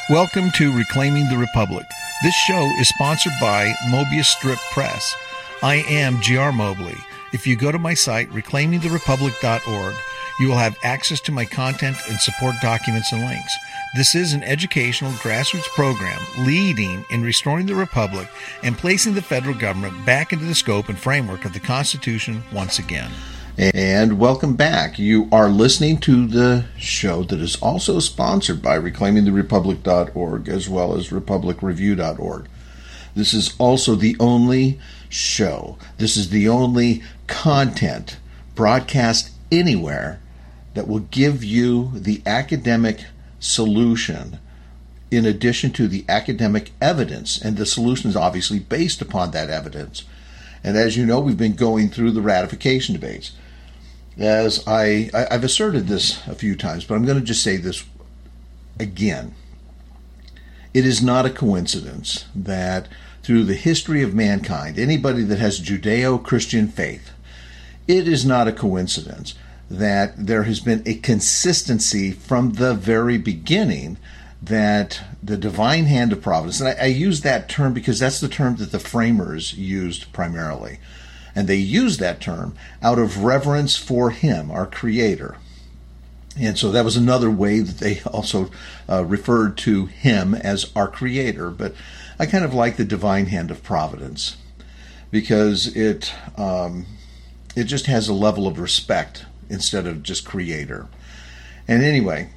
Welcome to Reclaiming the Republic. This show is sponsored by Mobius Strip Press. I am G.R. Mobley. If you go to my site, reclaimingtherepublic.org, you will have access to my content and support documents and links. This is an educational grassroots program leading in restoring the Republic and placing the federal government back into the scope and framework of the Constitution once again. And welcome back. You are listening to the show that is also sponsored by reclaimingtherepublic.org as well as republicreview.org. This is also the only show, this is the only content broadcast anywhere that will give you the academic solution in addition to the academic evidence, and the solution is obviously based upon that evidence. And as you know, we've been going through the ratification debates. As I've asserted this a few times, but I'm going to just say this again. It is not a coincidence that through the history of mankind, anybody that has Judeo-Christian faith, it is not a coincidence that there has been a consistency from the very beginning that the divine hand of providence, and I use that term because that's the term that the framers used primarily. And they used that term out of reverence for him, our creator. And so that was another way that they also referred to him as our creator. But I kind of like the divine hand of providence because it just has a level of respect instead of just creator. And anyway,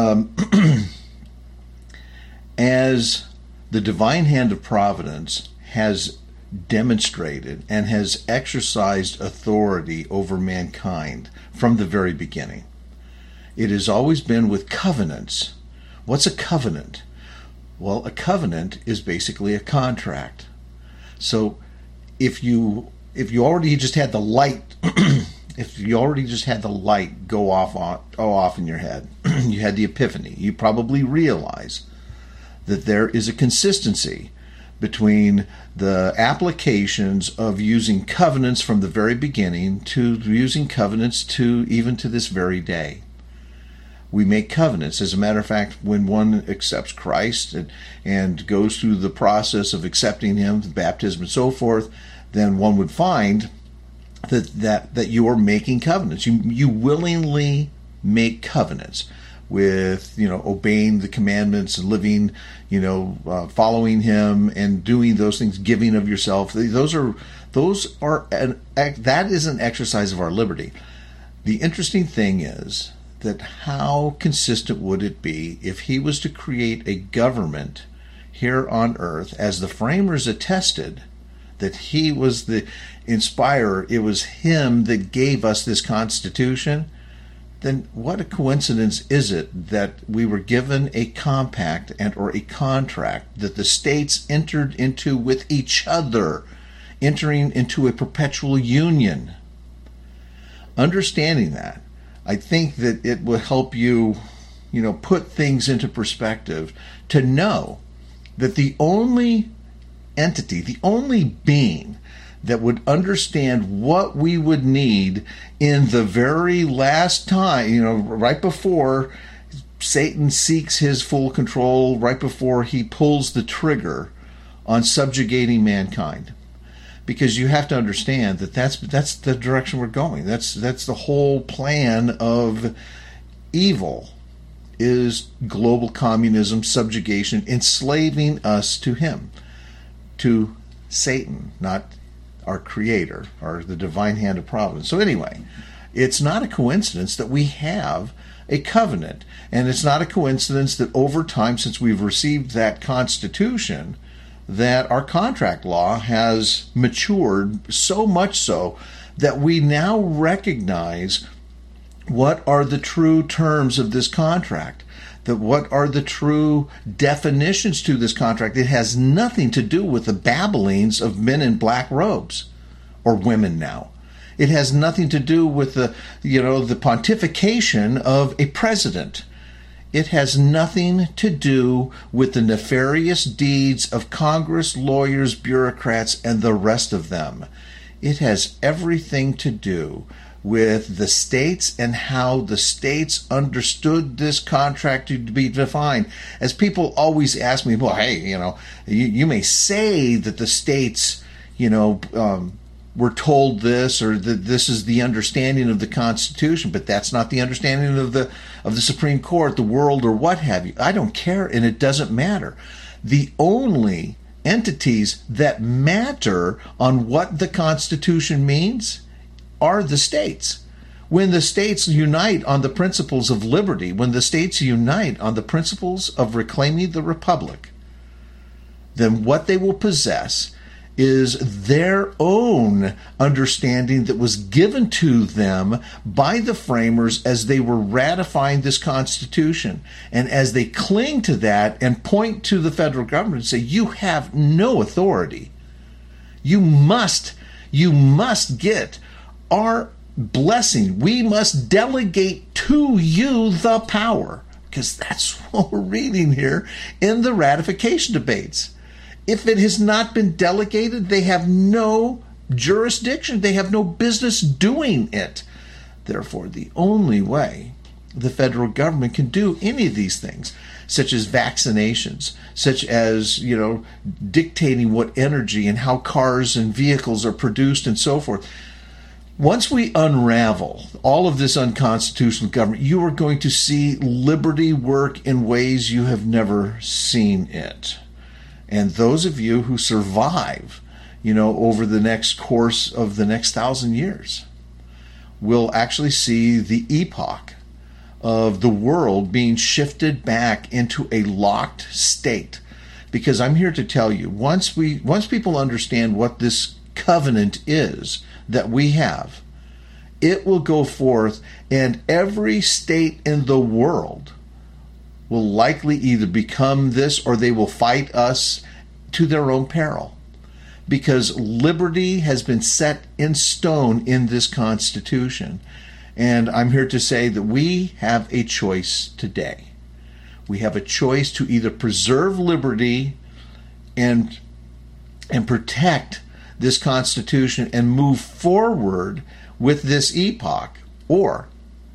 as the divine hand of providence has demonstrated and has exercised authority over mankind from the very beginning, it has always been with covenants. What's a covenant? Well, a covenant is basically a contract. So if you already just had the light if you already just had the light go off in your head, you had the epiphany, you probably realize that there is a consistency between the applications of using covenants from the very beginning to using covenants to even to this very day. We make covenants. As a matter of fact, when one accepts Christ and goes through the process of accepting him, baptism and so forth, then one would find that you are making covenants. You willingly make covenants with, obeying the commandments and living, following him and doing those things, giving of yourself. That is an exercise of our liberty. The interesting thing is that how consistent would it be if he was to create a government here on earth, as the framers attested, that he was the inspirer, it was him that gave us this Constitution? Then what a coincidence is it that we were given a compact or a contract that the states entered into with each other, entering into a perpetual union? Understanding that, I think that it will help you, put things into perspective, to know that the only entity, the only being that would understand what we would need in the very last time, right before Satan seeks his full control, right before he pulls the trigger on subjugating mankind. Because you have to understand that that's the direction we're going. That's the whole plan of evil, is global communism, subjugation, enslaving us to him, to Satan, not our creator, or the divine hand of providence. So anyway, it's not a coincidence that we have a covenant. And it's not a coincidence that over time, since we've received that Constitution, that our contract law has matured so much so that we now recognize what are the true terms of this contract, that what are the true definitions to this contract. It has nothing to do with the babblings of men in black robes, or women now. It has nothing to do with the pontification of a president. It has nothing to do with the nefarious deeds of Congress, lawyers, bureaucrats, and the rest of them. It has everything to do with the states and how the states understood this contract to be defined. As people always ask me, well, hey, you may say that the states, were told this, or that this is the understanding of the Constitution, but that's not the understanding of the Supreme Court, the world, or what have you. I don't care, and it doesn't matter. The only entities that matter on what the Constitution means are the states. When the states unite on the principles of liberty, when the states unite on the principles of reclaiming the republic, then what they will possess is their own understanding that was given to them by the framers as they were ratifying this Constitution. And as they cling to that and point to the federal government and say, you have no authority. You must get our blessing. We must delegate to you the power, because that's what we're reading here in the ratification debates. If it has not been delegated, they have no jurisdiction. They have no business doing it. Therefore, the only way the federal government can do any of these things, such as vaccinations, such as, dictating what energy and how cars and vehicles are produced and so forth. Once we unravel all of this unconstitutional government, you are going to see liberty work in ways you have never seen it. And those of you who survive, over the next course of the next 1,000 years, will actually see the epoch of the world being shifted back into a locked state. Because I'm here to tell you, once people understand what this covenant is that we have, it will go forth, and every state in the world will likely either become this, or they will fight us to their own peril. Because liberty has been set in stone in this Constitution. And I'm here to say that we have a choice today. We have a choice to either preserve liberty and protect this Constitution and move forward with this epoch, or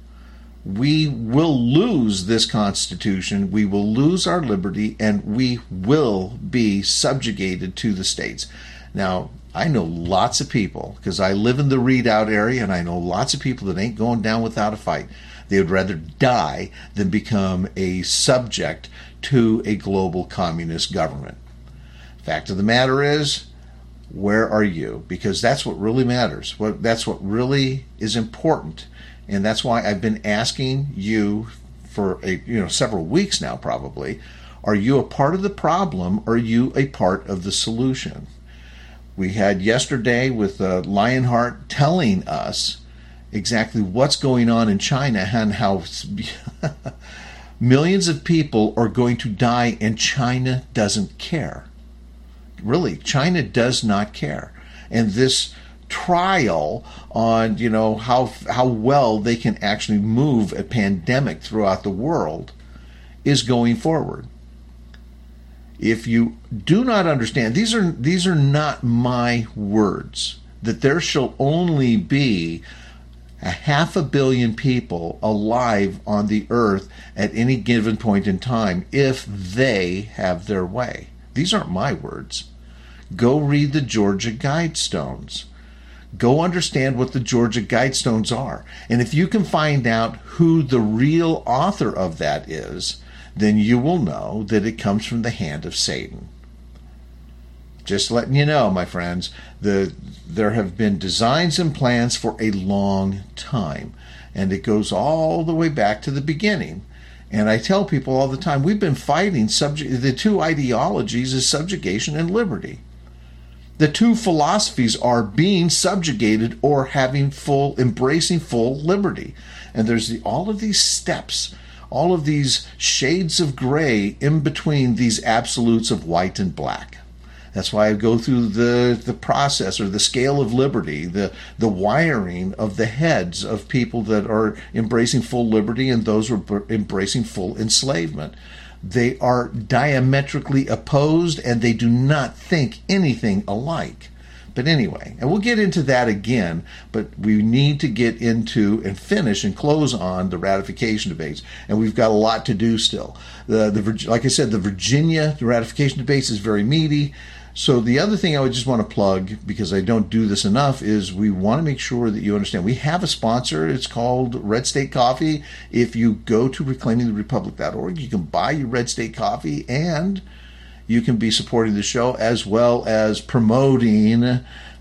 we will lose this Constitution, we will lose our liberty, and we will be subjugated to the states. Now, I know lots of people, because I live in the Redoubt area, and I know lots of people that ain't going down without a fight. They would rather die than become a subject to a global communist government. Fact of the matter is, where are you? Because that's what really matters. That's what really is important. And that's why I've been asking you for several weeks now, probably, are you a part of the problem, or are you a part of the solution? We had yesterday with Lionheart telling us exactly what's going on in China and how millions of people are going to die, and China doesn't care. Really, China does not care. And this trial on how well they can actually move a pandemic throughout the world is going forward. If you do not understand, these are not my words, that there shall only be 500 million people alive on the earth at any given point in time if they have their way. These aren't my words. Go read the Georgia Guidestones. Go understand what the Georgia Guidestones are. And if you can find out who the real author of that is, then you will know that it comes from the hand of Satan. Just letting you know, my friends, there have been designs and plans for a long time. And it goes all the way back to the beginning. And I tell people all the time, we've been fighting the two ideologies is subjugation and liberty. The two philosophies are being subjugated or embracing full liberty. And there's all of these steps, all of these shades of gray in between these absolutes of white and black. That's why I go through the process, or the scale of liberty, the wiring of the heads of people that are embracing full liberty and those who are embracing full enslavement. They are diametrically opposed, and they do not think anything alike. But anyway, and we'll get into that again, but we need to get into and finish and close on the ratification debates, and we've got a lot to do still. Like I said, the Virginia ratification debates is very meaty. So the other thing I would just want to plug, because I don't do this enough, is we want to make sure that you understand. We have a sponsor. It's called Red State Coffee. If you go to reclaimingtherepublic.org, you can buy your Red State Coffee, and you can be supporting the show as well as promoting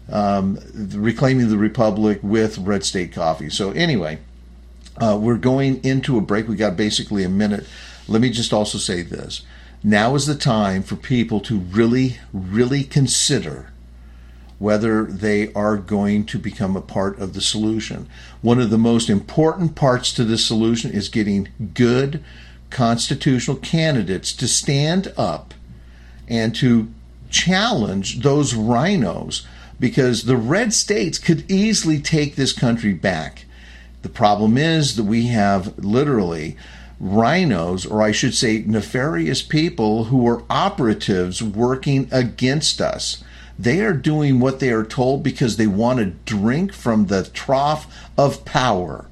Reclaiming the Republic with Red State Coffee. So anyway, we're going into a break. We got basically a minute. Let me just also say this. Now is the time for people to really, really consider whether they are going to become a part of the solution. One of the most important parts to this solution is getting good constitutional candidates to stand up and to challenge those rhinos, because the red states could easily take this country back. The problem is that we have literally rhinos, or I should say nefarious people, who are operatives working against us. They are doing what they are told because they want to drink from the trough of power.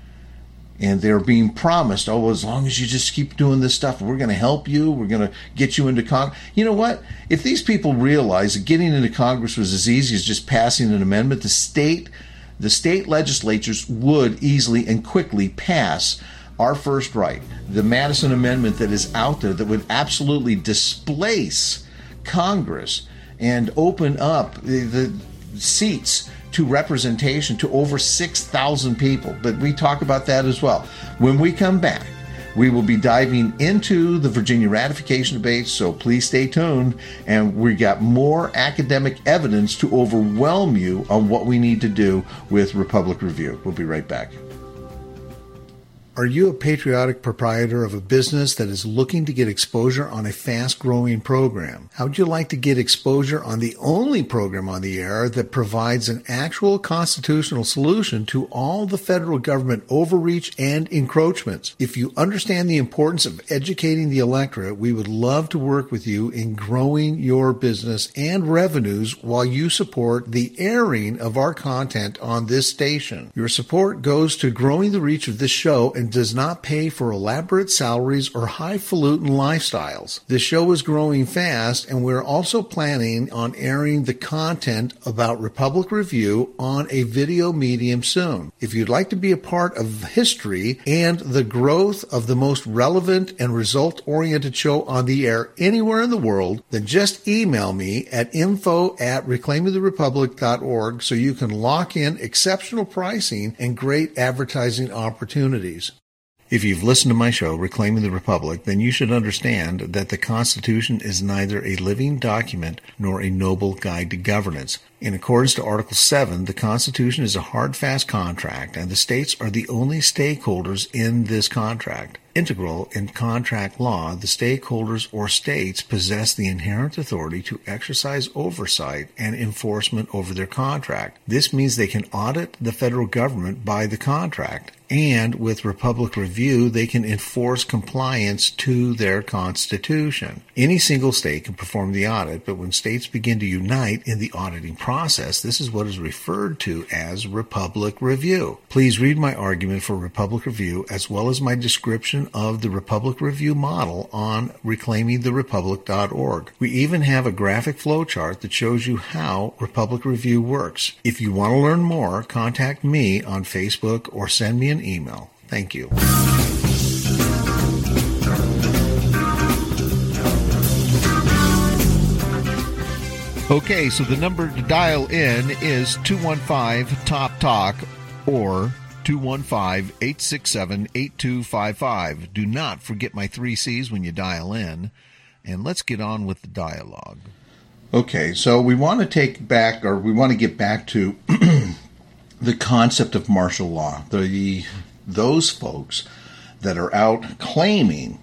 And they're being promised, oh, well, as long as you just keep doing this stuff, we're going to help you. We're going to get you into Congress. You know what? If these people realize that getting into Congress was as easy as just passing an amendment, the state legislatures would easily and quickly pass our first right, the Madison Amendment that is out there that would absolutely displace Congress and open up the seats to representation to over 6,000 people. But we talk about that as well. When we come back, we will be diving into the Virginia ratification debates, so please stay tuned. And we got more academic evidence to overwhelm you on what we need to do with Republic Review. We'll be right back. Are you a patriotic proprietor of a business that is looking to get exposure on a fast-growing program? How would you like to get exposure on the only program on the air that provides an actual constitutional solution to all the federal government overreach and encroachments? If you understand the importance of educating the electorate, we would love to work with you in growing your business and revenues while you support the airing of our content on this station. Your support goes to growing the reach of this show and does not pay for elaborate salaries or highfalutin lifestyles. This show is growing fast, and we're also planning on airing the content about Republic Review on a video medium soon. If you'd like to be a part of history and the growth of the most relevant and result-oriented show on the air anywhere in the world, then just email me at info@reclaimingtherepublic.org so you can lock in exceptional pricing and great advertising opportunities. If you've listened to my show, Reclaiming the Republic, then you should understand that the Constitution is neither a living document nor a noble guide to governance. In accordance to Article 7, the Constitution is a hard, fast contract, and the states are the only stakeholders in this contract. Integral in contract law, the stakeholders or states possess the inherent authority to exercise oversight and enforcement over their contract. This means they can audit the federal government by the contract, and with Republic Review, they can enforce compliance to their Constitution. Any single state can perform the audit, but when states begin to unite in the auditing process, this is what is referred to as Republic Review. Please read my argument for Republic Review as well as my description of the Republic Review model on reclaimingtherepublic.org. We even have a graphic flowchart that shows you how Republic Review works. If you want to learn more, contact me on Facebook or send me an email. Thank you. Okay, so the number to dial in is 215-TOP-TALK or 215-867-8255. Do not forget my 3 C's when you dial in, and let's get on with the dialogue. Okay, so we want to get back to the concept of martial law. Those folks that are out claiming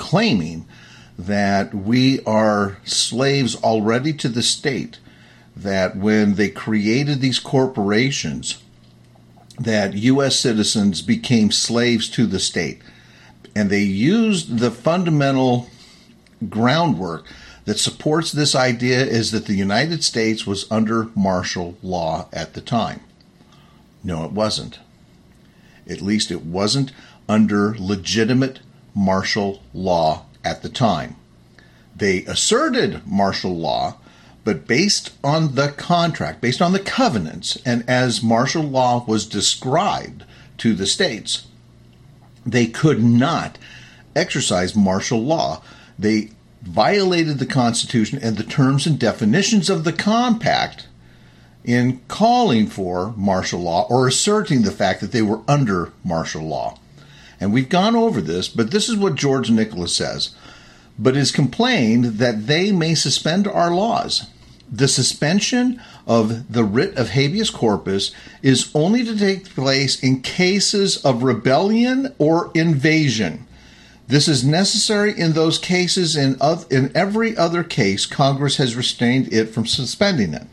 that we are slaves already to the state, that when they created these corporations, that U.S. citizens became slaves to the state. And they used the fundamental groundwork that supports this idea is that the United States was under martial law at the time. No, it wasn't. At least it wasn't under legitimate martial law at the time. They asserted martial law, but based on the contract, based on the covenants, and as martial law was described to the states, they could not exercise martial law. They violated the Constitution and the terms and definitions of the compact in calling for martial law or asserting the fact that they were under martial law. And we've gone over this, but this is what George Nicholas says. But it is complained that they may suspend our laws. The suspension of the writ of habeas corpus is only to take place in cases of rebellion or invasion. This is necessary in those cases. In every other case, Congress has restrained it from suspending it.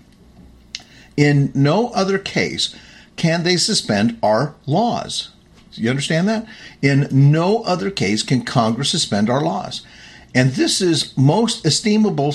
In no other case can they suspend our laws. You understand that? In no other case can Congress suspend our laws. And this is the most estimable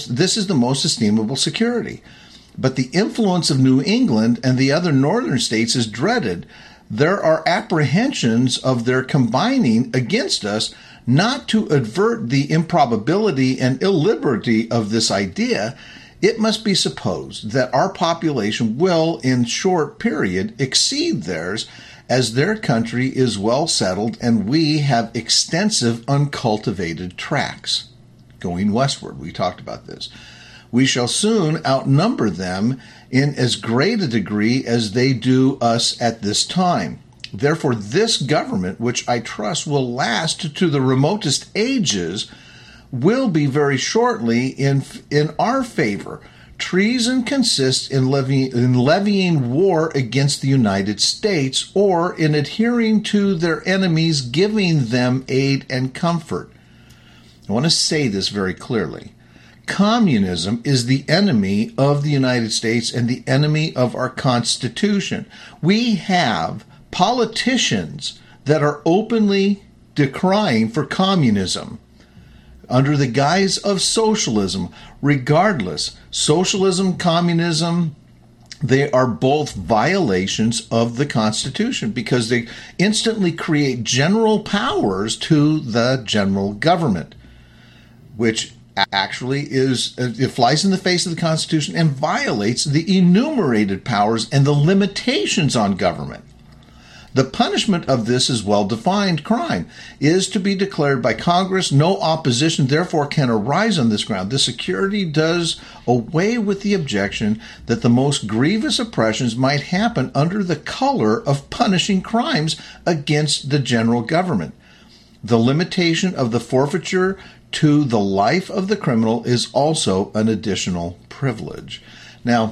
security. But the influence of New England and the other northern states is dreaded. There are apprehensions of their combining against us. Not to avert the improbability and illiberty of this idea, it must be supposed that our population will, in short period, exceed theirs, as their country is well settled and we have extensive uncultivated tracts. Going westward, we talked about this. We shall soon outnumber them in as great a degree as they do us at this time. Therefore, this government, which I trust will last to the remotest ages, will be very shortly in our favor. Treason consists in levying war against the United States or in adhering to their enemies, giving them aid and comfort. I want to say this very clearly. Communism is the enemy of the United States and the enemy of our Constitution. We have politicians that are openly decrying for communism under the guise of socialism. Regardless, socialism, communism, they are both violations of the Constitution because they instantly create general powers to the general government, which actually it flies in the face of the Constitution and violates the enumerated powers and the limitations on government. The punishment of this is well-defined crime, is to be declared by Congress. No opposition, therefore, can arise on this ground. This security does away with the objection that the most grievous oppressions might happen under the color of punishing crimes against the general government. The limitation of the forfeiture to the life of the criminal is also an additional privilege. Now,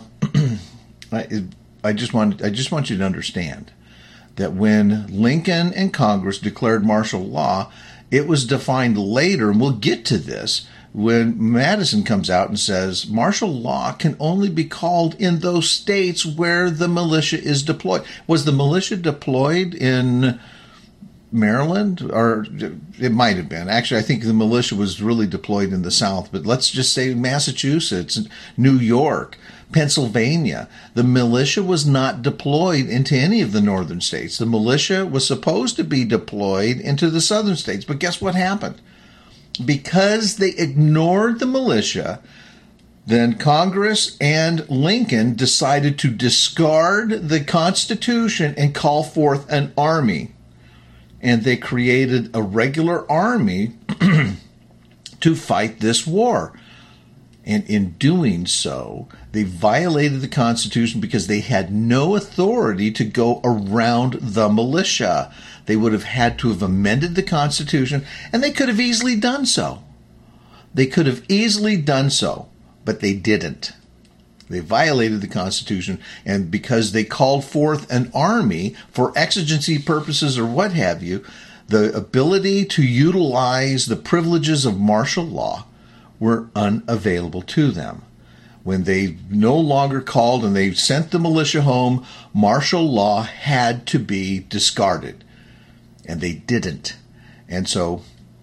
I just want you to understand that when Lincoln and Congress declared martial law, it was defined later, and we'll get to this, when Madison comes out and says martial law can only be called in those states where the militia is deployed. Was the militia deployed in Maryland? Or it might have been. Actually, I think the militia was really deployed in the South, but let's just say Massachusetts, New York, Pennsylvania. The militia was not deployed into any of the northern states. The militia was supposed to be deployed into the southern states, but guess what happened? Because they ignored the militia, then Congress and Lincoln decided to discard the Constitution and call forth an army. And they created a regular army to fight this war. And in doing so, they violated the Constitution because they had no authority to go around the militia. They would have had to have amended the Constitution, and they could have easily done so. They could have easily done so, but they didn't. They violated the Constitution, and because they called forth an army for exigency purposes or what have you, the ability to utilize the privileges of martial law were unavailable to them. When they no longer called and they sent the militia home, martial law had to be discarded. And they didn't. And so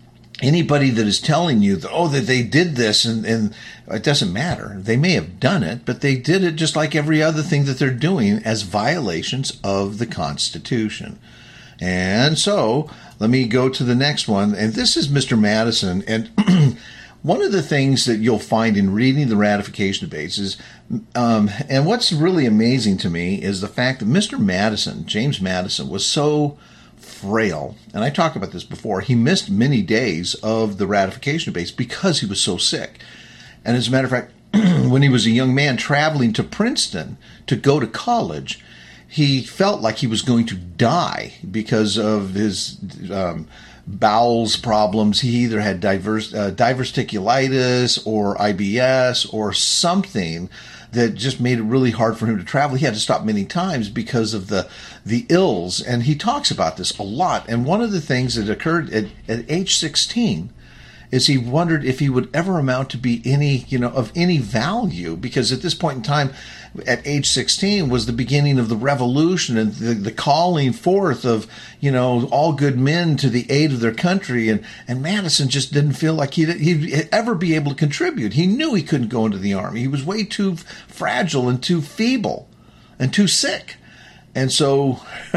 anybody that is telling you that, that they did this and it doesn't matter. They may have done it, but they did it just like every other thing that they're doing as violations of the Constitution. And so let me go to the next one. And this is Mr. Madison. And one of the things that you'll find in reading the ratification debates is, and what's really amazing to me is the fact that Mr. Madison, James Madison, was so frail. And I talked about this before. He missed many days of the ratification debates because he was so sick. And as a matter of fact, when he was a young man traveling to Princeton to go to college, he felt like he was going to die because of his bowels problems. He either had diverticulitis or IBS or something that just made it really hard for him to travel. He had to stop many times because of the ills, and he talks about this a lot. And one of the things that occurred at age 16 is he wondered if he would ever amount to be of any value, because at this point in time, at age 16 was the beginning of the revolution and the calling forth of, all good men to the aid of their country. And Madison just didn't feel like he'd ever be able to contribute. He knew he couldn't go into the army. He was way too fragile and too feeble and too sick. And so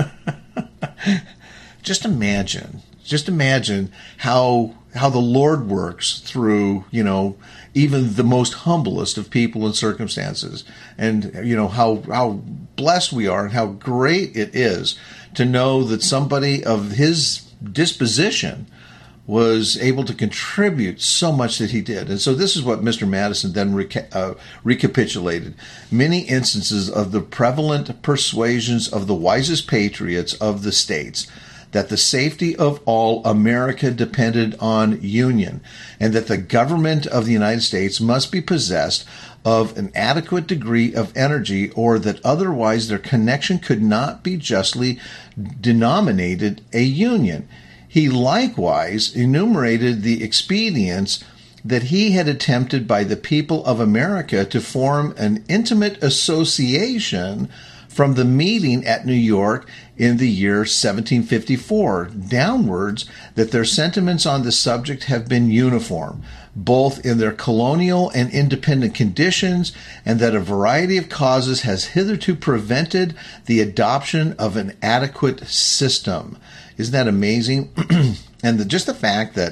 just imagine how the Lord works through, even the most humblest of people and circumstances, and how blessed we are and how great it is to know that somebody of his disposition was able to contribute so much that he did. And so this is what Mr. Madison then recapitulated. Many instances of the prevalent persuasions of the wisest patriots of the states that the safety of all America depended on union, and that the government of the United States must be possessed of an adequate degree of energy, or that otherwise their connection could not be justly denominated a union. He likewise enumerated the expedients that he had attempted by the people of America to form an intimate association from the meeting at New York in the year 1754 downwards, that their sentiments on the subject have been uniform, both in their colonial and independent conditions, and that a variety of causes has hitherto prevented the adoption of an adequate system. Isn't that amazing? And just the fact that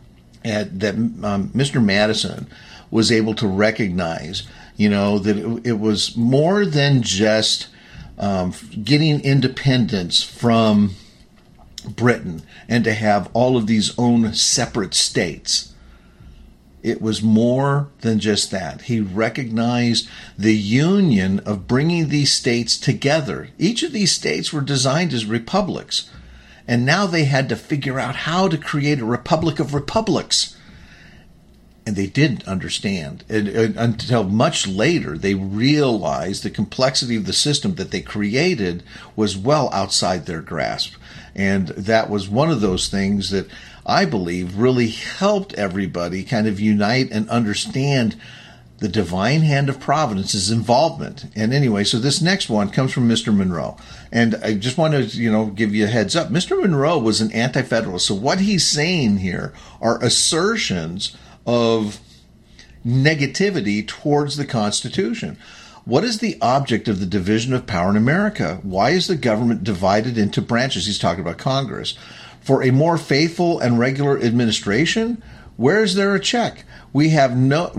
Mr. Madison was able to recognize, that it was more than just getting independence from Britain and to have all of these own separate states. It was more than just that. He recognized the union of bringing these states together. Each of these states were designed as republics, and now they had to figure out how to create a republic of republics. And they didn't understand. And until much later, they realized the complexity of the system that they created was well outside their grasp. And that was one of those things that I believe really helped everybody kind of unite and understand the divine hand of providence's involvement. And anyway, so this next one comes from Mr. Monroe. And I just want to, give you a heads up. Mr. Monroe was an anti-federalist. So what he's saying here are assertions of negativity towards the Constitution. What is the object of the division of power in America? Why is the government divided into branches? He's talking about Congress. For a more faithful and regular administration? Where is there a check? We have more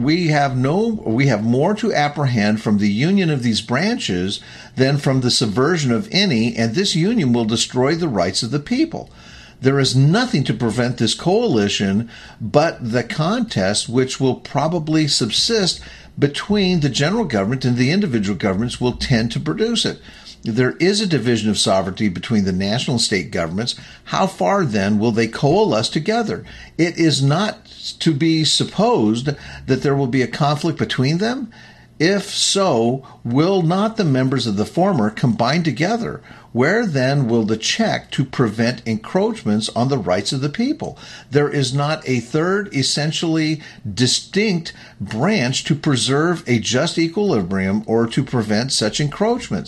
to apprehend from the union of these branches than from the subversion of any, and this union will destroy the rights of the people. There is nothing to prevent this coalition but the contest which will probably subsist between the general government and the individual governments will tend to produce it. There is a division of sovereignty between the national and state governments. How far, then, will they coalesce together? It is not to be supposed that there will be a conflict between them. If so, will not the members of the former combine together? Where then will the check to prevent encroachments on the rights of the people? There is not a third essentially distinct branch to preserve a just equilibrium or to prevent such encroachments.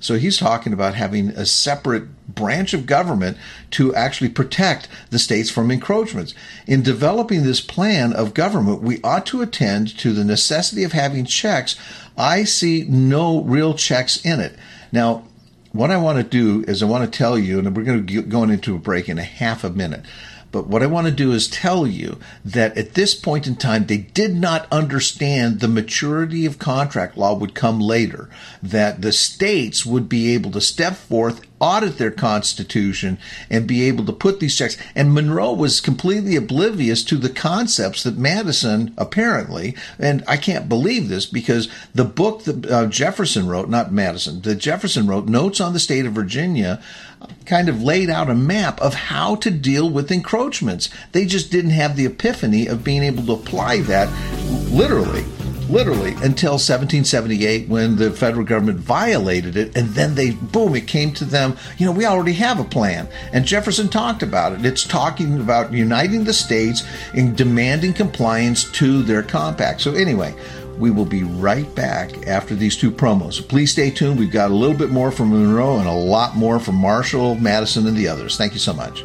So he's talking about having a separate branch of government to actually protect the states from encroachments. In developing this plan of government, we ought to attend to the necessity of having checks. I see no real checks in it. Now, what I want to do is I want to tell you, and we're going to go into a break in a half a minute, but what I want to do is tell you that at this point in time, they did not understand the maturity of contract law would come later, that the states would be able to step forth, audit their constitution, and be able to put these checks. And Monroe was completely oblivious to the concepts that Madison apparently, and I can't believe this because the book that Jefferson wrote, not Madison, that Jefferson wrote, Notes on the State of Virginia, kind of laid out a map of how to deal with encroachments. They just didn't have the epiphany of being able to apply that literally until 1778 when the federal government violated it, and then it came to them, we already have a plan. And Jefferson talked about it. It's talking about uniting the states and demanding compliance to their compact. So anyway, we will be right back after these two promos. So please stay tuned. We've got a little bit more from Monroe and a lot more from Marshall, Madison, and the others. Thank you so much.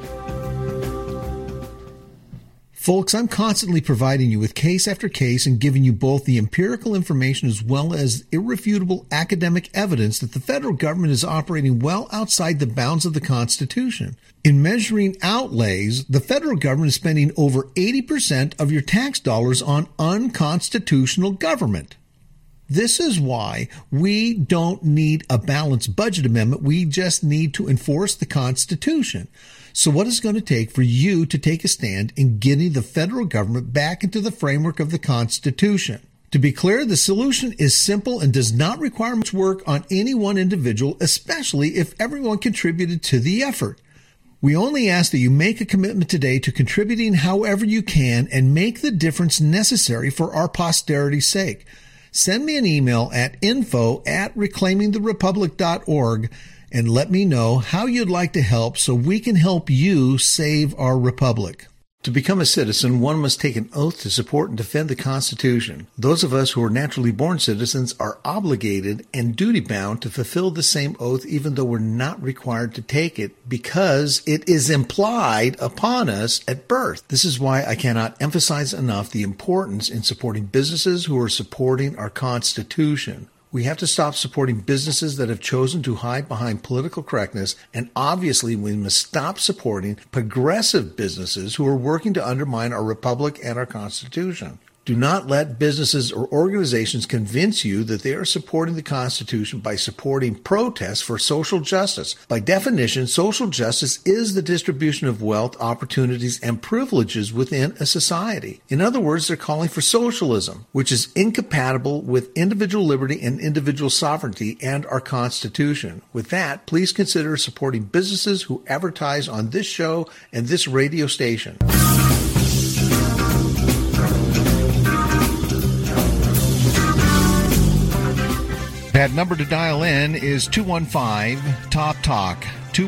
Folks, I'm constantly providing you with case after case and giving you both the empirical information as well as irrefutable academic evidence that the federal government is operating well outside the bounds of the Constitution. In measuring outlays, the federal government is spending over 80% of your tax dollars on unconstitutional government. This is why we don't need a balanced budget amendment. We just need to enforce the Constitution. So what is it going to take for you to take a stand in getting the federal government back into the framework of the Constitution? To be clear, the solution is simple and does not require much work on any one individual, especially if everyone contributed to the effort. We only ask that you make a commitment today to contributing however you can and make the difference necessary for our posterity's sake. Send me an email at info@reclaimingtherepublic.org and let me know how you'd like to help so we can help you save our republic. To become a citizen, one must take an oath to support and defend the Constitution. Those of us who are naturally born citizens are obligated and duty-bound to fulfill the same oath even though we're not required to take it because it is implied upon us at birth. This is why I cannot emphasize enough the importance in supporting businesses who are supporting our Constitution. We have to stop supporting businesses that have chosen to hide behind political correctness, and obviously we must stop supporting progressive businesses who are working to undermine our republic and our Constitution. Do not let businesses or organizations convince you that they are supporting the Constitution by supporting protests for social justice. By definition, social justice is the distribution of wealth, opportunities, and privileges within a society. In other words, they're calling for socialism, which is incompatible with individual liberty and individual sovereignty and our Constitution. With that, please consider supporting businesses who advertise on this show and this radio station. That number to dial in is 215-TOP-TALK,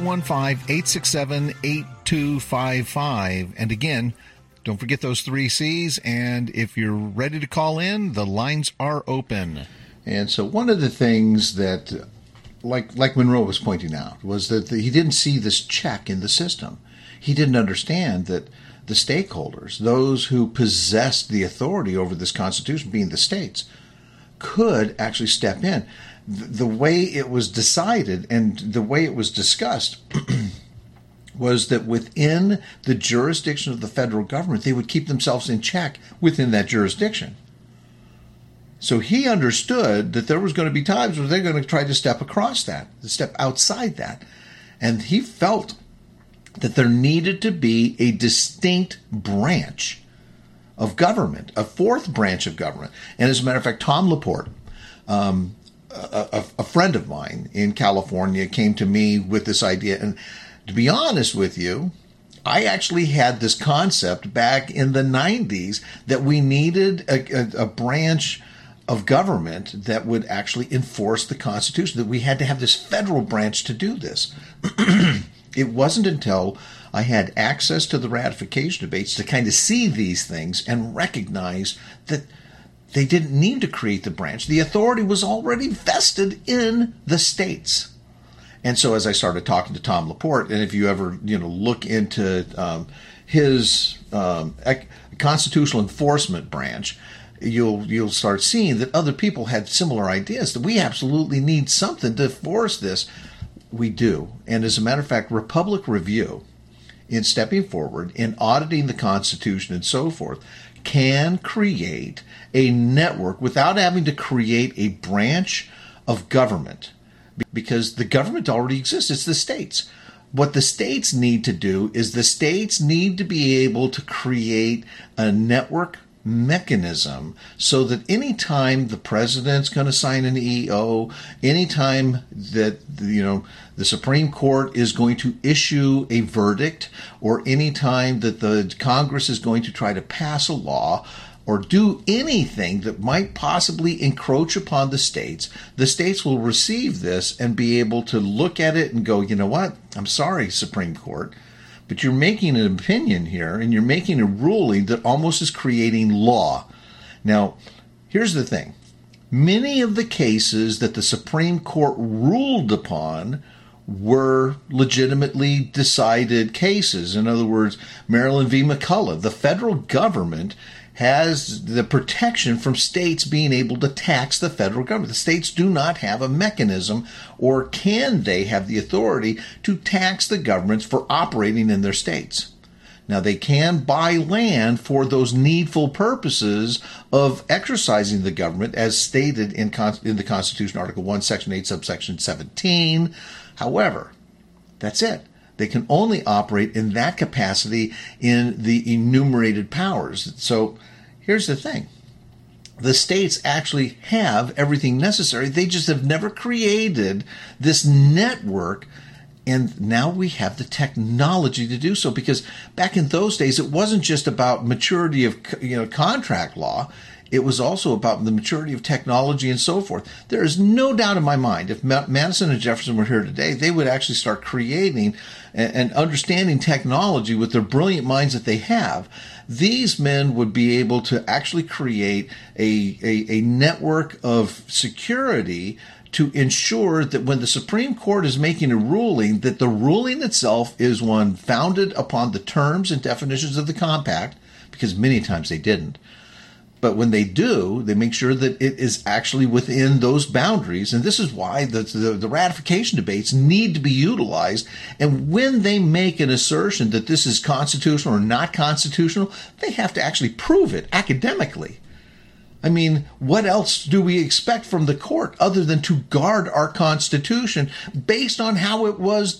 215-867-8255. And again, don't forget those 3 C's. And if you're ready to call in, the lines are open. And so one of the things that, like Monroe was pointing out, was that he didn't see this check in the system. He didn't understand that the stakeholders, those who possessed the authority over this Constitution, being the states, could actually step in. The way it was decided and the way it was discussed was that within the jurisdiction of the federal government, they would keep themselves in check within that jurisdiction. So he understood that there was going to be times where they're going to try to step across that, to step outside that. And he felt that there needed to be a distinct branch of government, a fourth branch of government. And as a matter of fact, Tom Laporte, a friend of mine in California, came to me with this idea. And to be honest with you, I actually had this concept back in the 90s that we needed a branch of government that would actually enforce the Constitution, that we had to have this federal branch to do this. It wasn't until I had access to the ratification debates to kind of see these things and recognize that they didn't need to create the branch. The authority was already vested in the states. And so as I started talking to Tom Laporte, and if you ever, look into his constitutional enforcement branch, you'll start seeing that other people had similar ideas, that we absolutely need something to force this. We do. And as a matter of fact, Republic Review, in stepping forward, in auditing the Constitution and so forth, can create a network without having to create a branch of government, because the government already exists. It's the states. What the states need to do is the states need to be able to create a network mechanism so that anytime the president's going to sign an EO, anytime that the Supreme Court is going to issue a verdict, or anytime that the Congress is going to try to pass a law or do anything that might possibly encroach upon the states will receive this and be able to look at it and go, you know what? I'm sorry, Supreme Court, but you're making an opinion here, and you're making a ruling that almost is creating law. Now, here's the thing. Many of the cases that the Supreme Court ruled upon were legitimately decided cases. In other words, Maryland v. McCullough, the federal government has the protection from states being able to tax the federal government. The states do not have a mechanism, or can they have the authority to tax the governments for operating in their states. Now, they can buy land for those needful purposes of exercising the government, as stated in the Constitution, Article 1, Section 8, subsection 17. However, that's it. They can only operate in that capacity in the enumerated powers. So here's the thing. The states actually have everything necessary. They just have never created this network. And now we have the technology to do so, because back in those days, it wasn't just about maturity of contract law. It was also about the maturity of technology and so forth. There is no doubt in my mind, if Madison and Jefferson were here today, they would actually start creating and understanding technology with their brilliant minds that they have. These men would be able to actually create a network of security to ensure that when the Supreme Court is making a ruling, that the ruling itself is one founded upon the terms and definitions of the compact, because many times they didn't. But when they do, they make sure that it is actually within those boundaries. And this is why the ratification debates need to be utilized. And when they make an assertion that this is constitutional or not constitutional, they have to actually prove it academically. I mean, what else do we expect from the court other than to guard our Constitution based on how it was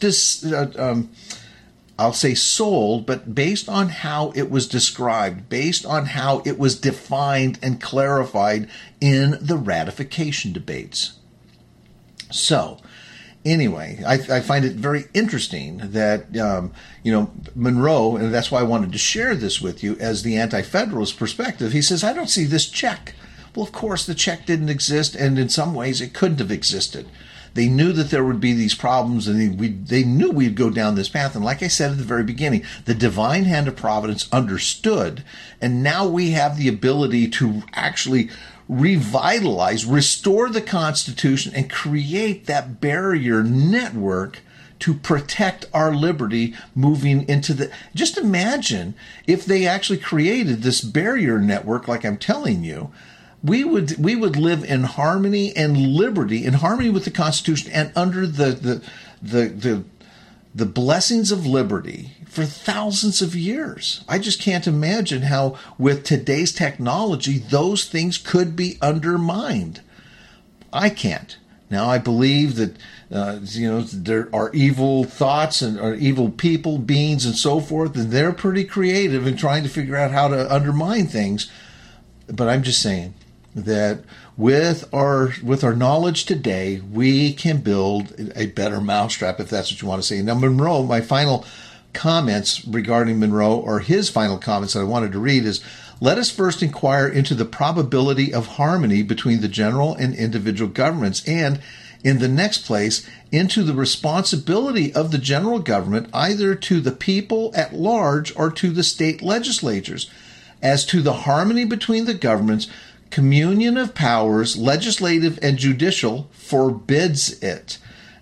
I'll say sold, but based on how it was described, based on how it was defined and clarified in the ratification debates. So, anyway, I find it very interesting that, Monroe, and that's why I wanted to share this with you as the anti-federalist perspective. He says, I don't see this check. Well, of course, the check didn't exist, and in some ways it couldn't have existed. They knew that there would be these problems, and they knew we'd go down this path. And like I said at the very beginning, the divine hand of providence understood. And now we have the ability to actually revitalize, restore the Constitution, and create that barrier network to protect our liberty moving into the... Just imagine if they actually created this barrier network like I'm telling you. We would live in harmony and liberty, in harmony with the Constitution and under the blessings of liberty for thousands of years. I just can't imagine how, with today's technology, those things could be undermined. I can't. Now, I believe that there are evil thoughts and are evil people, beings, and so forth, and they're pretty creative in trying to figure out how to undermine things. But I'm just saying that with our knowledge today, we can build a better mousetrap, if that's what you want to say. Now, Monroe, my final comments regarding Monroe, or his final comments that I wanted to read, is, let us first inquire into the probability of harmony between the general and individual governments, and in the next place, into the responsibility of the general government either to the people at large or to the state legislatures. As to the harmony between the governments, communion of powers, legislative and judicial, forbids it.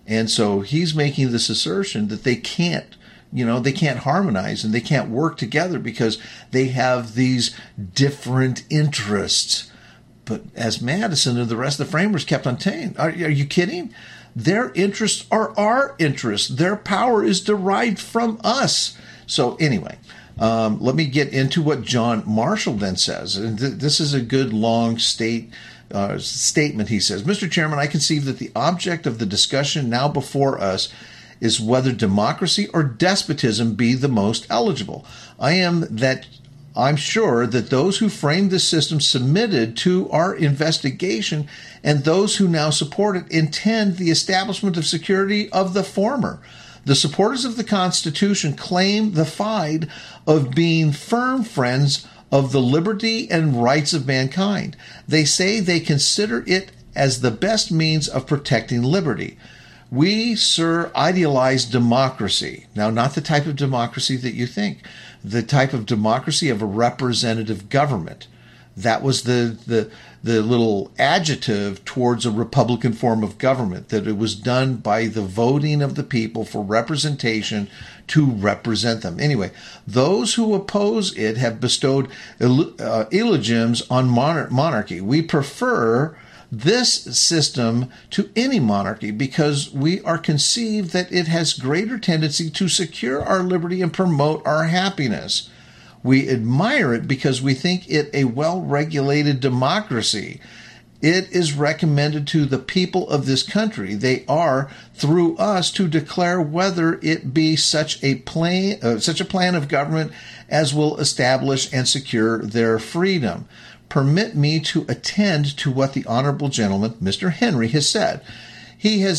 And so he's making this assertion that they can't harmonize and they can't work together because they have these different interests. But as Madison and the rest of the framers kept on saying, are you kidding? Their interests are our interests. Their power is derived from us. So anyway, let me get into what John Marshall then says. And this is a good long statement. He says, Mr. Chairman, I conceive that the object of the discussion now before us is whether democracy or despotism be the most eligible. I'm sure that those who framed this system submitted to our investigation and those who now support it intend the establishment of security of the former. The supporters of the Constitution claim the fide of being firm friends of the liberty and rights of mankind. They say they consider it as the best means of protecting liberty. We, sir, idealize democracy. Now, not the type of democracy that you think. The type of democracy of a representative government. That was the little adjective towards a Republican form of government, that it was done by the voting of the people for representation to represent them. Anyway, those who oppose it have bestowed eulogiums on monarchy. We prefer this system to any monarchy because we are conceived that it has greater tendency to secure our liberty and promote our happiness. We admire it because we think it a well-regulated democracy. It is recommended to the people of this country. They are, through us, to declare whether it be such a plan of government as will establish and secure their freedom. Permit me to attend to what the honorable gentleman, Mr. Henry, has said. He has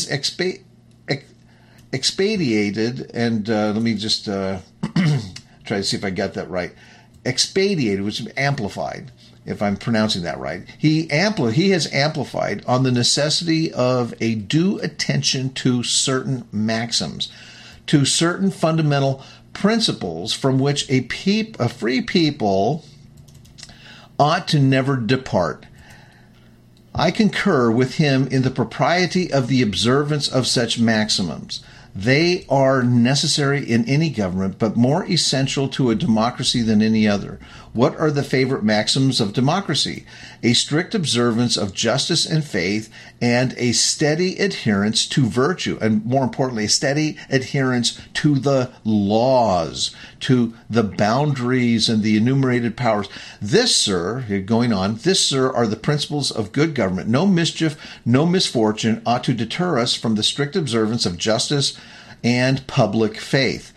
expedited, and let me just try to see if I got that right. Expedited, which is amplified, if I'm pronouncing that right. He has amplified on the necessity of a due attention to certain maxims, to certain fundamental principles from which a free people ought to never depart. I concur with him in the propriety of the observance of such maxims. They are necessary in any government, but more essential to a democracy than any other. What are the favorite maxims of democracy? A strict observance of justice and faith, and a steady adherence to virtue, and more importantly, a steady adherence to the laws, to the boundaries and the enumerated powers. This, sir, are the principles of good government. No mischief, no misfortune ought to deter us from the strict observance of justice and public faith.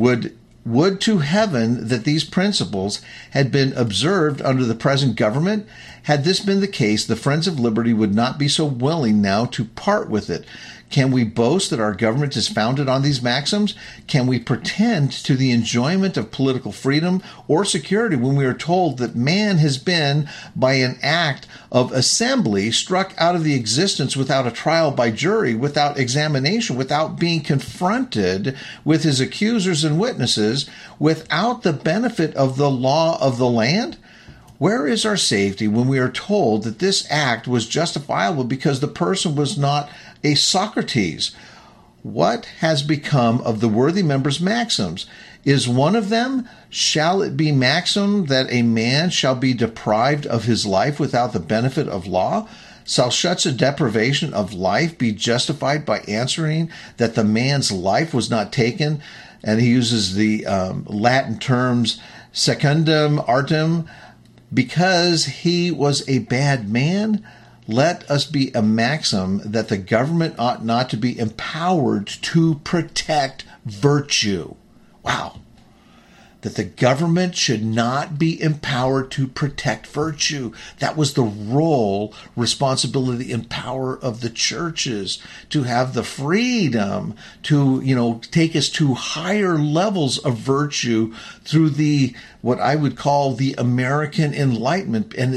Would to heaven that these principles had been observed under the present government. Had this been the case, the Friends of Liberty would not be so willing now to part with it. Can we boast that our government is founded on these maxims? Can we pretend to the enjoyment of political freedom or security when we are told that man has been, by an act of assembly, struck out of the existence without a trial by jury, without examination, without being confronted with his accusers and witnesses, without the benefit of the law of the land? Where is our safety when we are told that this act was justifiable because the person was not a Socrates? What has become of the worthy member's maxims? Is one of them, shall it be maxim that a man shall be deprived of his life without the benefit of law? Shall such a deprivation of life be justified by answering that the man's life was not taken? And he uses the Latin terms secundum artem, because he was a bad man? Let us be a maxim that the government ought not to be empowered to protect virtue. Wow. That the government should not be empowered to protect virtue. That was the role, responsibility, and power of the churches, to have the freedom to, take us to higher levels of virtue through what I would call the American Enlightenment. And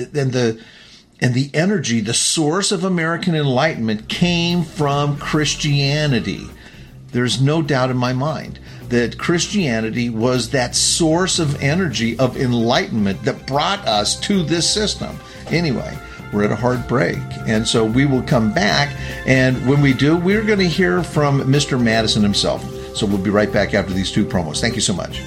the energy, the source of American Enlightenment came from Christianity. There's no doubt in my mind that Christianity was that source of energy, of enlightenment that brought us to this system. Anyway, we're at a hard break. And so we will come back, and when we do, we're going to hear from Mr. Madison himself. So we'll be right back after these two promos. Thank you so much.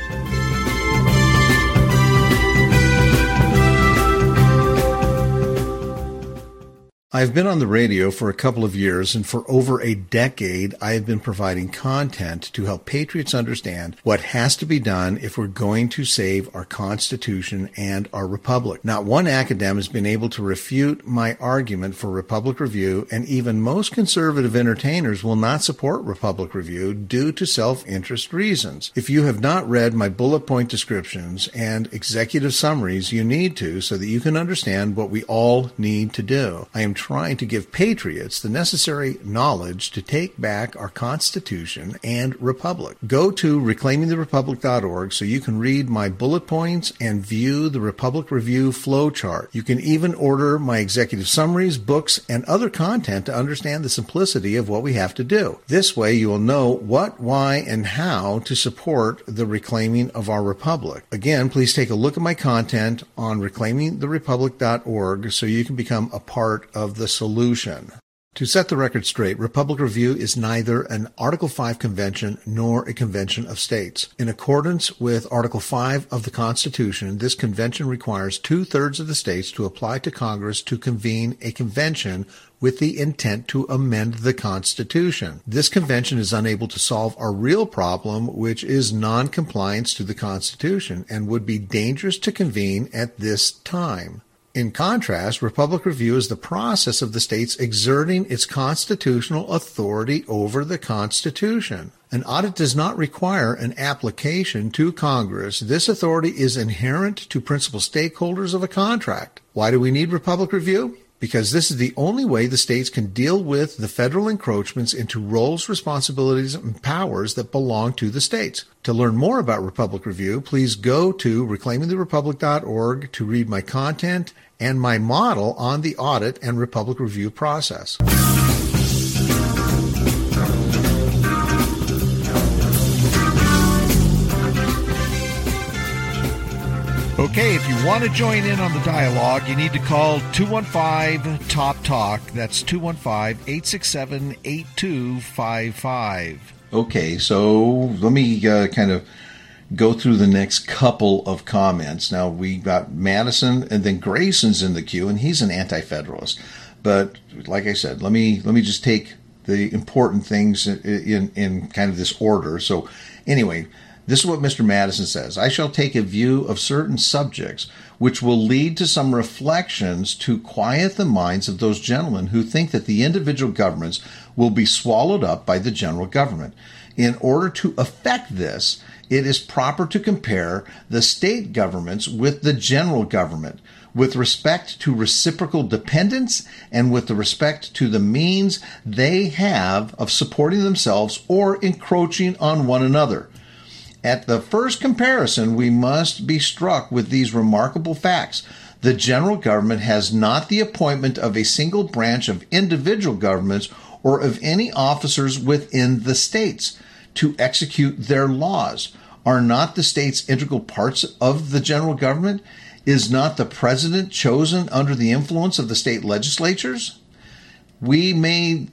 I've been on the radio for a couple of years, and for over a decade, I have been providing content to help patriots understand what has to be done if we're going to save our Constitution and our Republic. Not one academic has been able to refute my argument for Republic Review, and even most conservative entertainers will not support Republic Review due to self-interest reasons. If you have not read my bullet point descriptions and executive summaries, you need to, so that you can understand what we all need to do. I am trying to give patriots the necessary knowledge to take back our Constitution and Republic. Go to reclaimingtherepublic.org so you can read my bullet points and view the Republic Review flowchart. You can even order my executive summaries, books, and other content to understand the simplicity of what we have to do. This way you will know what, why, and how to support the reclaiming of our Republic. Again, please take a look at my content on reclaimingtherepublic.org so you can become a part of the solution. To set the record straight, Republic Review is neither an Article 5 convention nor a convention of states. In accordance with Article 5 of the Constitution, this convention requires 2/3 of the states to apply to Congress to convene a convention with the intent to amend the Constitution. This convention is unable to solve our real problem, which is non-compliance to the Constitution, and would be dangerous to convene at this time. In contrast, Republic Review is the process of the states exerting its constitutional authority over the Constitution. An audit does not require an application to Congress. This authority is inherent to principal stakeholders of a contract. Why do we need Republic Review? Because this is the only way the states can deal with the federal encroachments into roles, responsibilities, and powers that belong to the states. To learn more about Republic Review, please go to reclaimingtherepublic.org to read my content and my model on the audit and Republic Review process. Okay, if you want to join in on the dialogue, you need to call 215-TOP-TALK. That's 215-867-8255. Okay, so let me kind of go through the next couple of comments. Now, we got Madison, and then Grayson's in the queue, and he's an anti-federalist. But like I said, let me just take the important things in kind of this order. So anyway, this is what Mr. Madison says. I shall take a view of certain subjects which will lead to some reflections to quiet the minds of those gentlemen who think that the individual governments will be swallowed up by the general government. In order to effect this, it is proper to compare the state governments with the general government with respect to reciprocal dependence and with respect to the means they have of supporting themselves or encroaching on one another. At the first comparison, we must be struck with these remarkable facts. The general government has not the appointment of a single branch of individual governments or of any officers within the states to execute their laws. Are not the states integral parts of the general government? Is not the president chosen under the influence of the state legislatures? We may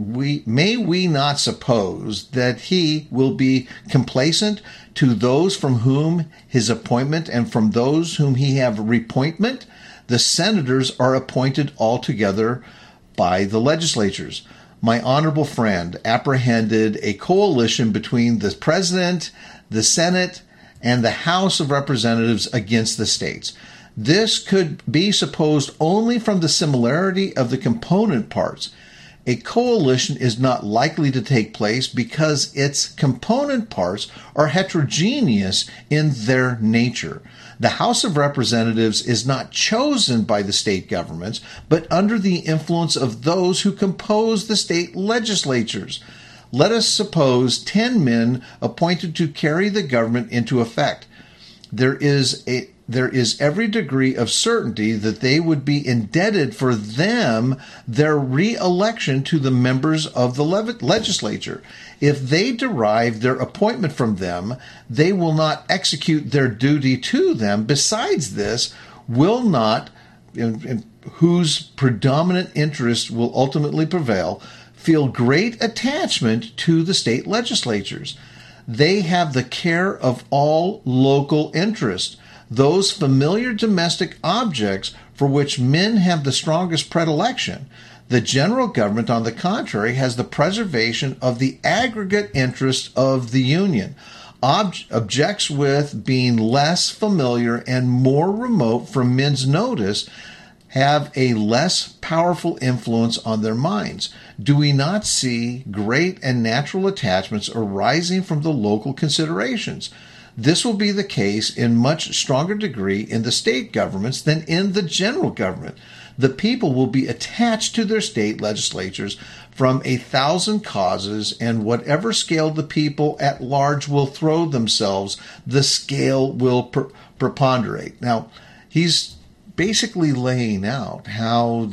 not suppose that he will be complacent to those from whom his appointment and from those whom he have reappointment. The senators are appointed altogether by the legislatures. My honorable friend apprehended a coalition between the president, the Senate, and the House of Representatives against the states. This could be supposed only from the similarity of the component parts. A coalition is not likely to take place because its component parts are heterogeneous in their nature. The House of Representatives is not chosen by the state governments, but under the influence of those who compose the state legislatures. Let us suppose 10 men appointed to carry the government into effect. There is every degree of certainty that they would be indebted for them their re-election to the members of the legislature. If they derive their appointment from them, they will not execute their duty to them. Besides this, will not, in whose predominant interest will ultimately prevail, feel great attachment to the state legislatures. They have the care of all local interests, those familiar domestic objects for which men have the strongest predilection. The general government, on the contrary, has the preservation of the aggregate interests of the Union. Objects with being less familiar and more remote from men's notice have a less powerful influence on their minds. Do we not see great and natural attachments arising from the local considerations? This will be the case in much stronger degree in the state governments than in the general government. The people will be attached to their state legislatures from 1,000 causes, and whatever scale the people at large will throw themselves, the scale will preponderate. Now, he's basically laying out how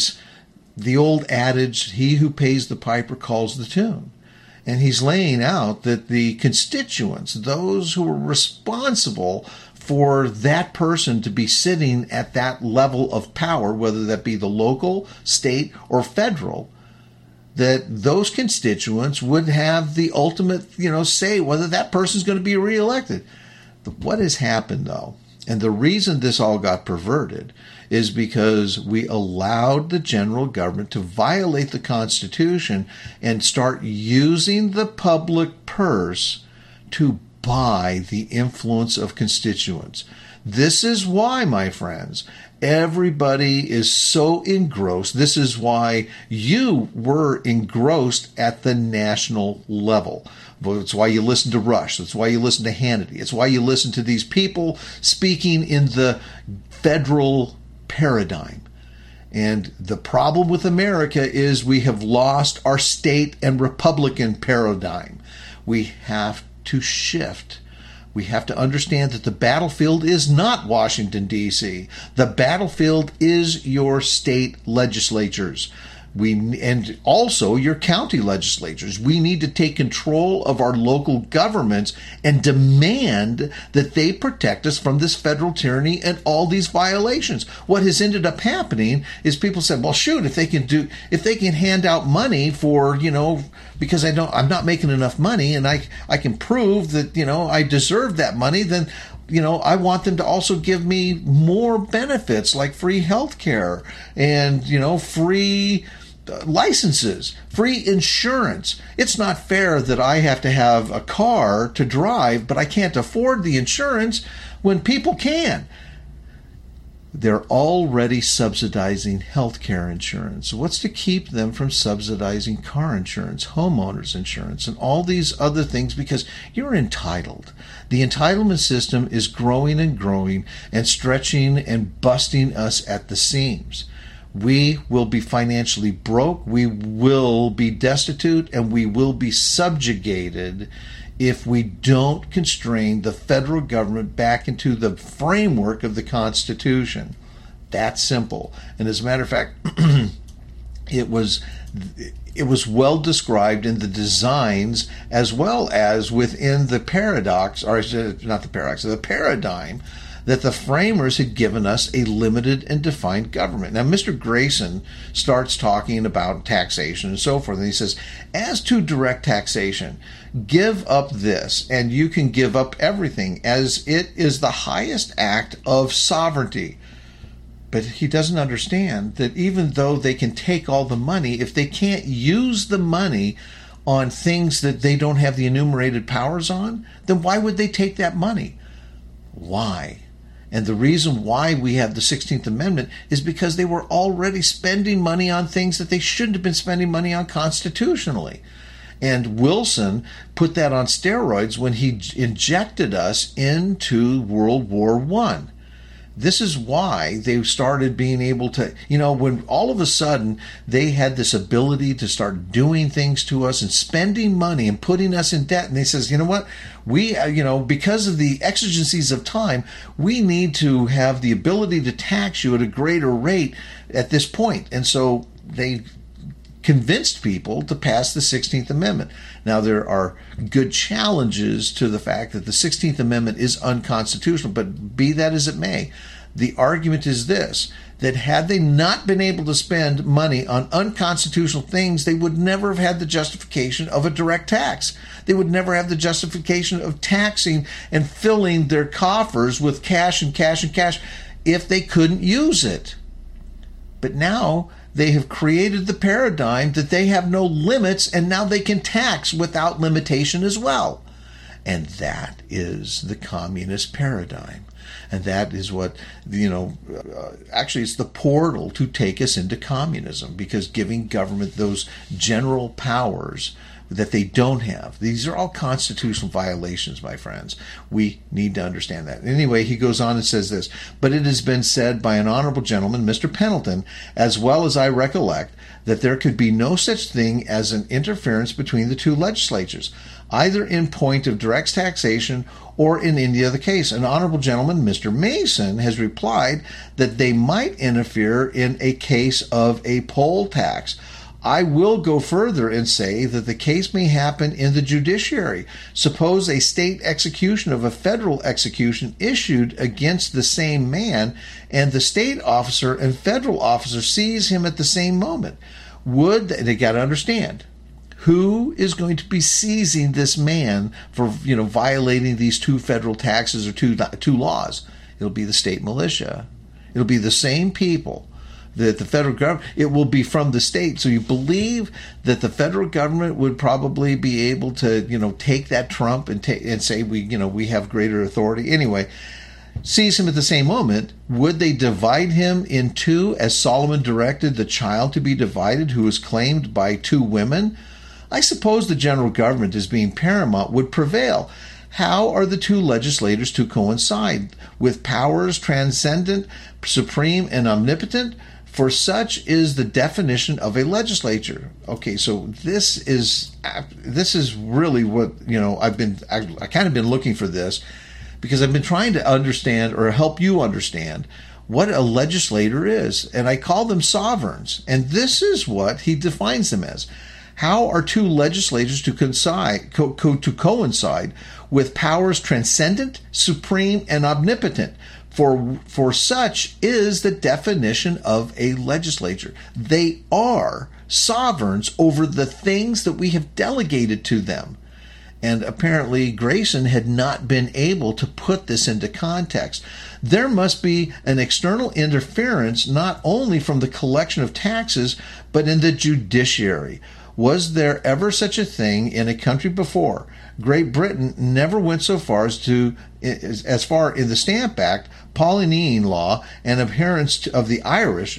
the old adage, he who pays the piper calls the tune. And he's laying out that the constituents, those who are responsible for that person to be sitting at that level of power, whether that be the local, state, or federal, that those constituents would have the ultimate, say whether that person's going to be reelected. What has happened, though, and the reason this all got perverted, is because we allowed the general government to violate the Constitution and start using the public purse to buy the influence of constituents. This is why, my friends, everybody is so engrossed. This is why you were engrossed at the national level. It's why you listen to Rush. That's why you listen to Hannity. It's why you listen to these people speaking in the federal paradigm. And the problem with America is we have lost our state and Republican paradigm. We have to shift. We have to understand that the battlefield is not Washington, D.C. The battlefield is your state legislatures. And also your county legislatures. We need to take control of our local governments and demand that they protect us from this federal tyranny and all these violations. What has ended up happening is people said, well, shoot, if they can hand out money for, because I'm not making enough money and I can prove that, I deserve that money, then I want them to also give me more benefits like free health care and, free licenses, free insurance. It's not fair that I have to have a car to drive, but I can't afford the insurance when people can. They're already subsidizing health care insurance. What's to keep them from subsidizing car insurance, homeowners insurance, and all these other things? Because you're entitled. The entitlement system is growing and growing and stretching and busting us at the seams. We will be financially broke, we will be destitute, and we will be subjugated if we don't constrain the federal government back into the framework of the Constitution. That's simple. And as a matter of fact, it was well described in the designs as well as within the paradox, or not the paradox, the paradigm that the framers had given us a limited and defined government. Now, Mr. Grayson starts talking about taxation and so forth, and he says, as to direct taxation, give up this, and you can give up everything, as it is the highest act of sovereignty. But he doesn't understand that even though they can take all the money, if they can't use the money on things that they don't have the enumerated powers on, then why would they take that money? Why? And the reason why we have the 16th Amendment is because they were already spending money on things that they shouldn't have been spending money on constitutionally. And Wilson put that on steroids when he injected us into World War I. This is why they started being able to, when all of a sudden they had this ability to start doing things to us and spending money and putting us in debt. And they says, you know what, we, because of the exigencies of time, we need to have the ability to tax you at a greater rate at this point. And so they convinced people to pass the 16th Amendment. Now, there are good challenges to the fact that the 16th Amendment is unconstitutional, but be that as it may, the argument is this, that had they not been able to spend money on unconstitutional things, they would never have had the justification of a direct tax. They would never have the justification of taxing and filling their coffers with cash and cash and cash if they couldn't use it. But now they have created the paradigm that they have no limits, and now they can tax without limitation as well. And that is the communist paradigm. And that is what, actually it's the portal to take us into communism, because giving government those general powers that they don't have. These are all constitutional violations, my friends. We need to understand that. Anyway, he goes on and says this, but it has been said by an honorable gentleman, Mr. Pendleton, as well as I recollect, that there could be no such thing as an interference between the two legislatures, either in point of direct taxation or in any other case. An honorable gentleman, Mr. Mason, has replied that they might interfere in a case of a poll tax. I will go further and say that the case may happen in the judiciary. Suppose a state execution of a federal execution issued against the same man, and the state officer and federal officer seize him at the same moment. They got to understand, who is going to be seizing this man for violating these two federal taxes or two laws? It'll be the state militia. It'll be the same people. That the federal government, it will be from the state. So you believe that the federal government would probably be able to, take that trump and say we have greater authority. Anyway, seize him at the same moment. Would they divide him in two, as Solomon directed the child to be divided, who was claimed by two women? I suppose the general government, as being paramount, would prevail. How are the two legislators to coincide with powers transcendent, supreme, and omnipotent? For such is the definition of a legislature. Okay, so this is really what I kind of been looking for this, because I've been trying to understand or help you understand what a legislator is, and I call them sovereigns, and this is what he defines them as. How are two legislators to coincide with powers transcendent, supreme, and omnipotent? For such is the definition of a legislature. They are sovereigns over the things that we have delegated to them. And apparently Grayson had not been able to put this into context. There must be an external interference not only from the collection of taxes, but in the judiciary. Was there ever such a thing in a country before? Great Britain never went so far as far in the Stamp Act, Pauline law, and abhorrence of the Irish,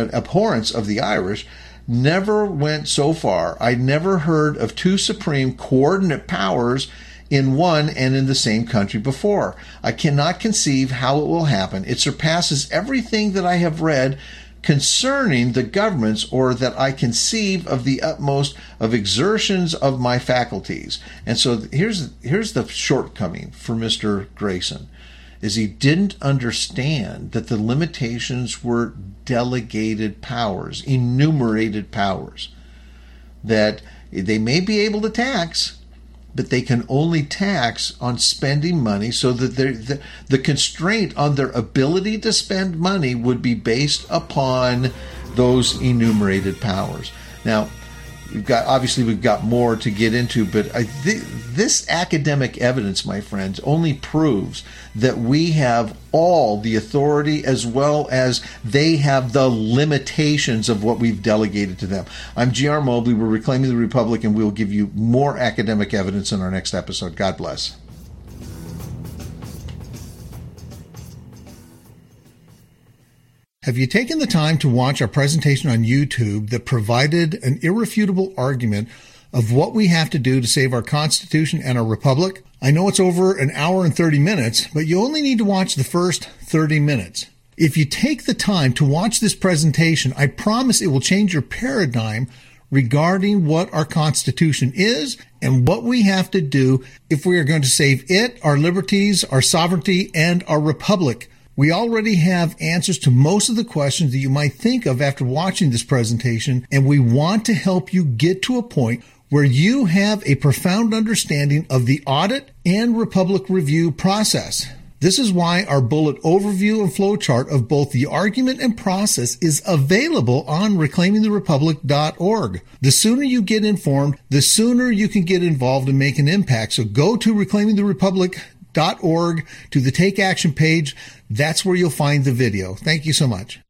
never went so far. I never heard of two supreme coordinate powers in one and in the same country before. I cannot conceive how it will happen. It surpasses everything that I have read concerning the governments, or that I conceive of the utmost of exertions of my faculties. And so here's the shortcoming for Mr. Grayson, is he didn't understand that the limitations were delegated powers, enumerated powers, that they may be able to tax, but they can only tax on spending money, so that the constraint on their ability to spend money would be based upon those enumerated powers. Now, we've got more to get into, but this academic evidence, my friends, only proves that we have all the authority, as well as they have the limitations of what we've delegated to them. I'm G.R. Mobley. We're Reclaiming the Republic, and we'll give you more academic evidence in our next episode. God bless. Have you taken the time to watch our presentation on YouTube that provided an irrefutable argument of what we have to do to save our Constitution and our Republic? I know it's over an hour and 30 minutes, but you only need to watch the first 30 minutes. If you take the time to watch this presentation, I promise it will change your paradigm regarding what our Constitution is and what we have to do if we are going to save it, our liberties, our sovereignty, and our Republic. We already have answers to most of the questions that you might think of after watching this presentation, and we want to help you get to a point where you have a profound understanding of the audit and Republic review process. This is why our bullet overview and flowchart of both the argument and process is available on reclaimingtherepublic.org. The sooner you get informed, the sooner you can get involved and make an impact. So go to reclaimingtherepublic.org to the Take Action page. That's where you'll find the video. Thank you so much.